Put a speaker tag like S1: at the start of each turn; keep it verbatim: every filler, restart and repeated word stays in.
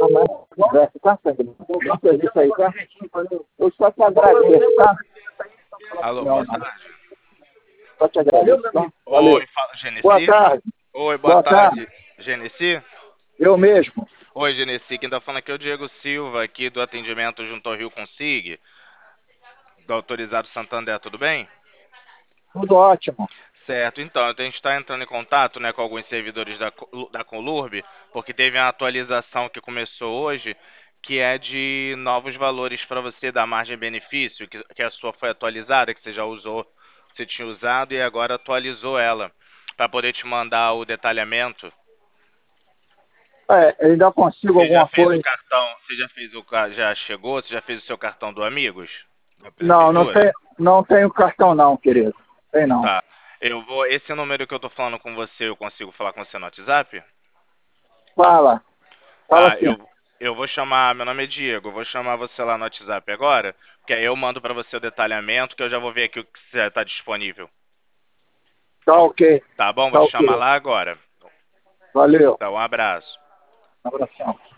S1: Ah, mas conversa, tá, Pedro? Vamos fazer isso aí, tá? Eu só te agradeço, tá?
S2: Alô,
S1: Não,
S2: boa
S1: não.
S2: tarde.
S1: Só te agradeço, tá? Valeu.
S2: Oi, fala,
S1: Boa
S2: Genesi?
S1: tarde.
S2: Oi, boa
S1: Boa tarde.
S2: tarde, Genesi?
S1: Eu mesmo.
S2: Oi, Genesi, quem tá falando aqui é o Diego Silva, aqui do atendimento junto ao Rio Consig, do Autorizado Santander, tudo bem?
S1: Tudo ótimo.
S2: Certo, então, a gente está entrando em contato, né, com alguns servidores da, Co- da Colurb, porque teve uma atualização que começou hoje, que é de novos valores para você da margem-benefício, que, que a sua foi atualizada, que você já usou, você tinha usado e agora atualizou ela, para poder te mandar o detalhamento.
S1: É, ainda consigo
S2: Você já
S1: alguma
S2: fez o
S1: coisa?
S2: cartão, você já fez o, ca- já chegou, você já fez o seu cartão do Amigos, da
S1: Não, não,
S2: prefeitura?
S1: tem, não tenho cartão não, querido. Tem não.
S2: Tá. Eu vou, esse número que eu tô falando com você, eu consigo falar com você no WhatsApp?
S1: Fala. Fala
S2: Tá,
S1: assim.
S2: eu, eu vou chamar, meu nome é Diego, eu vou chamar você lá no WhatsApp agora, que aí eu mando pra você o detalhamento, que eu já vou ver aqui o que você tá disponível.
S1: Tá ok.
S2: Tá bom? Vou
S1: Tá
S2: te
S1: ok.
S2: chamar lá agora.
S1: Valeu.
S2: Tá, um abraço.
S1: Abração.